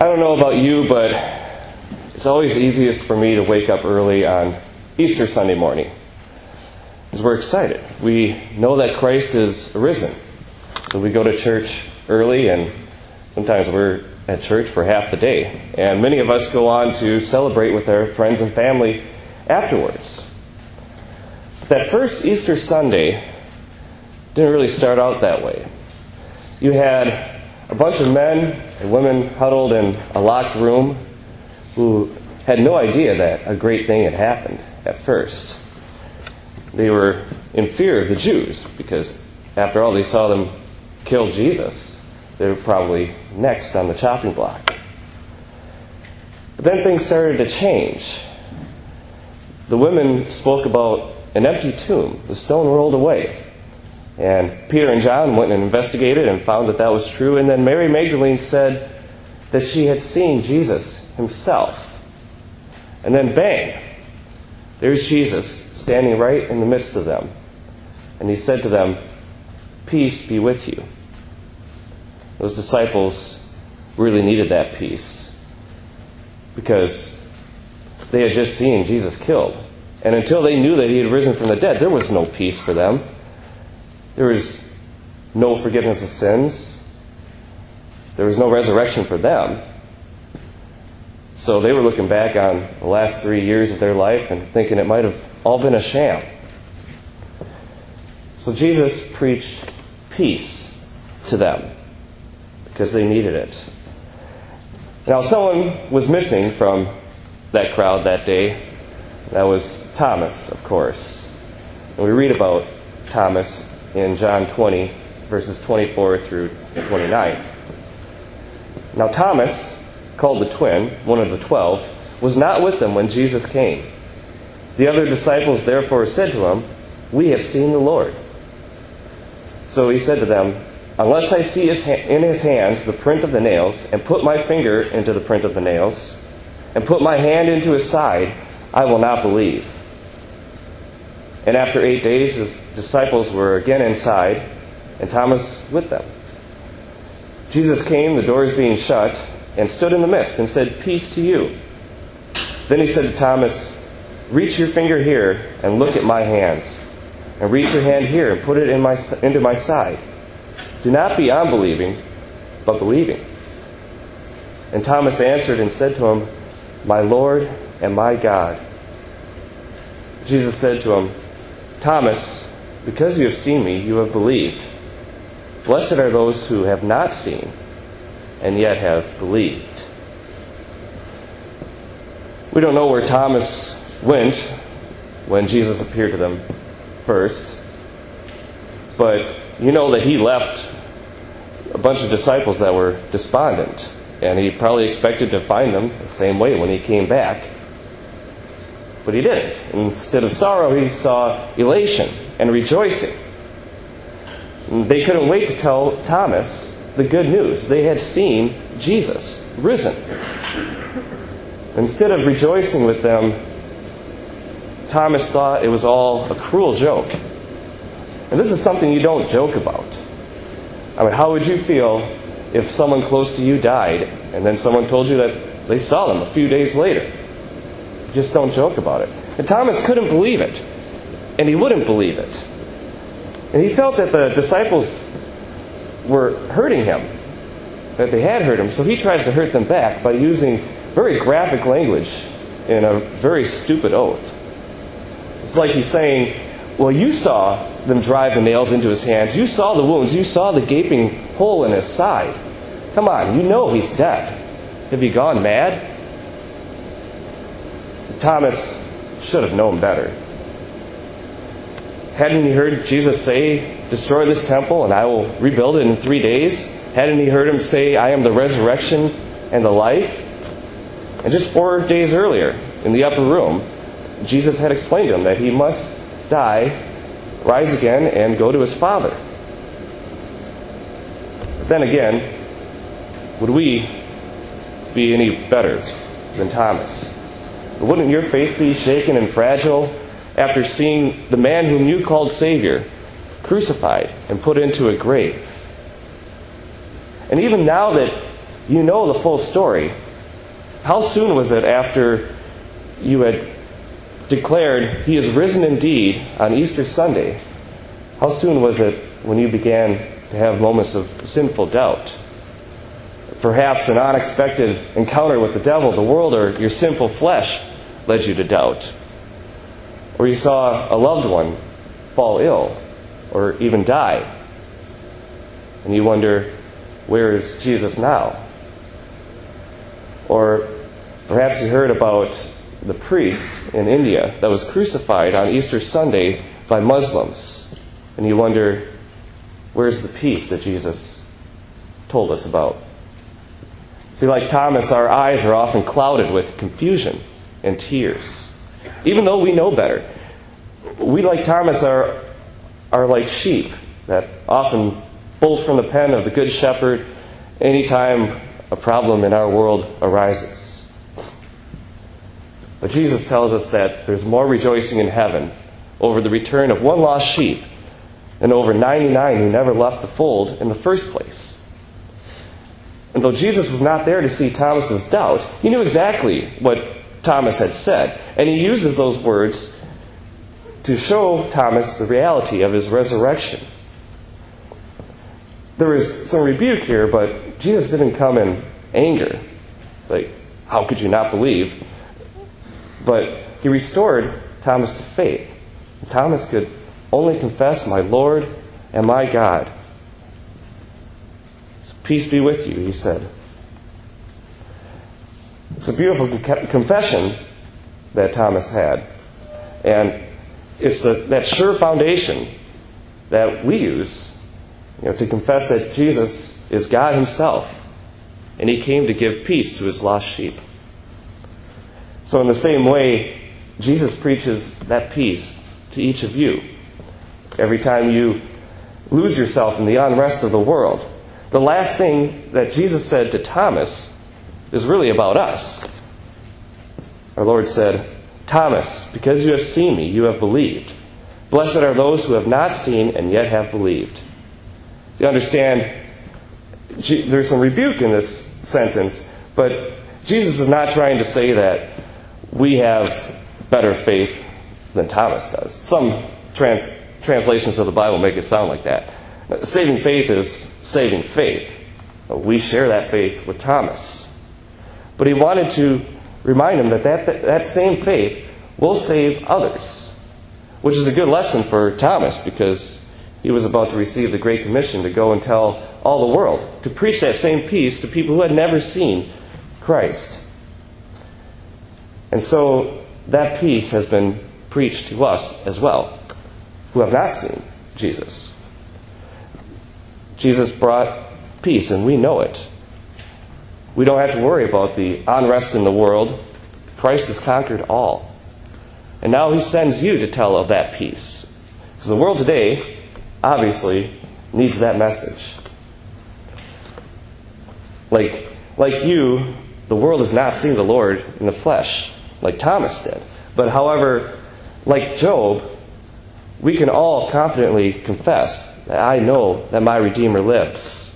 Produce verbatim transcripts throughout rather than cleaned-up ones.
don't know about you, but it's always easiest for me to wake up early on Easter Sunday morning, because we're excited. We know that Christ is risen. So we go to church early, and sometimes we're at church for half the day. And many of us go on to celebrate with our friends and family afterwards. But that first Easter Sunday didn't really start out that way. You had a bunch of men and women huddled in a locked room who had no idea that a great thing had happened at first. They were in fear of the Jews because, after all, they saw them kill Jesus. They were probably next on the chopping block. But then things started to change. The women spoke about an empty tomb. The stone rolled away. And Peter and John went and investigated and found that that was true. And then Mary Magdalene said that she had seen Jesus himself. And then bang, there's Jesus standing right in the midst of them. And he said to them, "Peace be with you." Those disciples really needed that peace because they had just seen Jesus killed. And until they knew that he had risen from the dead, there was no peace for them. There was no forgiveness of sins. There was no resurrection for them. So they were looking back on the last three years of their life and thinking it might have all been a sham. So Jesus preached peace to them because they needed it. Now, someone was missing from that crowd that day. That was Thomas, of course. And we read about Thomas in John twenty, verses twenty-four through twenty-nine. Now Thomas, called the twin, one of the twelve, was not with them when Jesus came. The other disciples therefore said to him, "We have seen the Lord." So he said to them, "Unless I see his ha- in his hands the print of the nails, and put my finger into the print of the nails, and put my hand into his side, I will not believe." And after eight days, his disciples were again inside, and Thomas with them. Jesus came, the doors being shut, and stood in the midst, and said, "Peace to you." Then he said to Thomas, "Reach your finger here, and look at my hands. And reach your hand here, and put it in my, into my side. Do not be unbelieving, but believing." And Thomas answered and said to him, "My Lord and my God." Jesus said to him, "Thomas, because you have seen me, you have believed. Blessed are those who have not seen, and yet have believed." We don't know where Thomas went when Jesus appeared to them first, but you know that he left a bunch of disciples that were despondent, and he probably expected to find them the same way when he came back. But he didn't. Instead of sorrow, he saw elation and rejoicing. And they couldn't wait to tell Thomas the good news. They had seen Jesus risen. Instead of rejoicing with them, Thomas thought it was all a cruel joke. And this is something you don't joke about. I mean, how would you feel if someone close to you died and then someone told you that they saw them a few days later? Just don't joke about it. And Thomas couldn't believe it. And he wouldn't believe it. And he felt that the disciples were hurting him, that they had hurt him. So he tries to hurt them back by using very graphic language in a very stupid oath. It's like he's saying, "Well, you saw them drive the nails into his hands. You saw the wounds. You saw the gaping hole in his side. Come on, you know he's dead. Have you gone mad?" Thomas should have known better. Hadn't he heard Jesus say, "Destroy this temple and I will rebuild it in three days"? Hadn't he heard him say, "I am the resurrection and the life"? And just four days earlier, in the upper room, Jesus had explained to him that he must die, rise again, and go to his Father. But then again, would we be any better than Thomas? Wouldn't your faith be shaken and fragile after seeing the man whom you called Savior crucified and put into a grave? And even now that you know the full story. How soon was it after you had declared He is risen indeed on Easter Sunday? How soon was it when you began to have moments of sinful doubt? Perhaps an unexpected encounter with the devil, the world, or your sinful flesh led you to doubt. Or you saw a loved one fall ill or even die. And you wonder, where is Jesus now? Or perhaps you heard about the priest in India that was crucified on Easter Sunday by Muslims. And you wonder, where's the peace that Jesus told us about? See, like Thomas, our eyes are often clouded with confusion and tears. Even though we know better, we, like Thomas, are, are like sheep that often bolt from the pen of the Good Shepherd anytime a problem in our world arises. But Jesus tells us that there's more rejoicing in heaven over the return of one lost sheep than over ninety-nine who never left the fold in the first place. And though Jesus was not there to see Thomas's doubt, he knew exactly what Thomas had said. And he uses those words to show Thomas the reality of his resurrection. There is some rebuke here, but Jesus didn't come in anger. Like, how could you not believe? But he restored Thomas to faith. Thomas could only confess, my Lord and my God. So, peace be with you, he said. It's a beautiful con- confession that Thomas had. And it's the, that sure foundation that we use, you know, to confess that Jesus is God himself. And he came to give peace to his lost sheep. So in the same way, Jesus preaches that peace to each of you. Every time you lose yourself in the unrest of the world, the last thing that Jesus said to Thomas is really about us. Our Lord said, Thomas, because you have seen me, you have believed. Blessed are those who have not seen and yet have believed. You understand, there's some rebuke in this sentence, but Jesus is not trying to say that we have better faith than Thomas does. Some trans- translations of the Bible make it sound like that. Saving faith is saving faith. We share that faith with Thomas. But he wanted to remind him that that, that that same faith will save others, which is a good lesson for Thomas because he was about to receive the Great Commission to go and tell all the world, to preach that same peace to people who had never seen Christ. And so that peace has been preached to us as well, who have not seen Jesus. Jesus brought peace, and we know it. We don't have to worry about the unrest in the world. Christ has conquered all. And now he sends you to tell of that peace. Because the world today, obviously, needs that message. Like, like you, the world has not seen the Lord in the flesh, like Thomas did. But however, like Job, we can all confidently confess that I know that my Redeemer lives.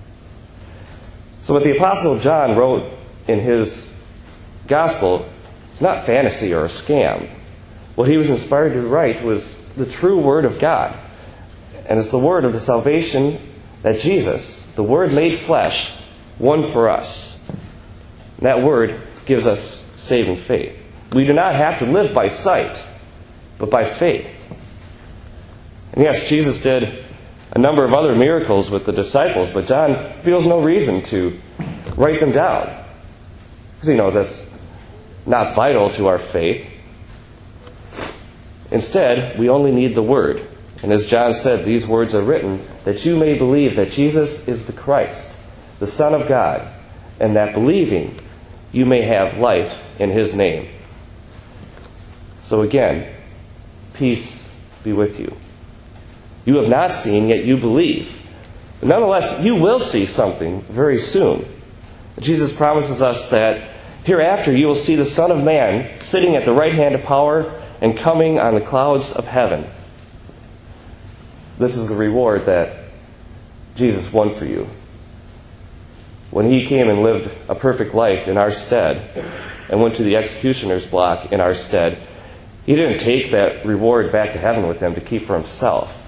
So what the Apostle John wrote in his Gospel is not fantasy or a scam. What he was inspired to write was the true Word of God. And it's the word of the salvation that Jesus, the Word made flesh, won for us. And that Word gives us saving faith. We do not have to live by sight, but by faith. And yes, Jesus did a number of other miracles with the disciples, but John feels no reason to write them down, because he knows that's not vital to our faith. Instead, we only need the Word. And as John said, these words are written that you may believe that Jesus is the Christ, the Son of God, and that believing you may have life in his name. So again, peace be with you. You have not seen, yet you believe. But nonetheless, you will see something very soon. Jesus promises us that hereafter you will see the Son of Man sitting at the right hand of power and coming on the clouds of heaven. This is the reward that Jesus won for you. when he came and lived a perfect life in our stead and went to the executioner's block in our stead, he didn't take that reward back to heaven with him to keep for himself.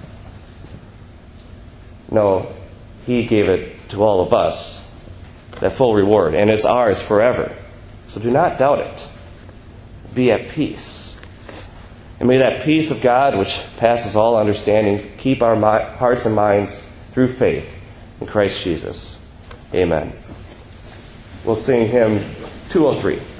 No, he gave it to all of us, that full reward, and it's ours forever. So do not doubt it. Be at peace. And may that peace of God, which passes all understanding, keep our mi- hearts and minds through faith in Christ Jesus. Amen. We'll sing hymn two oh three.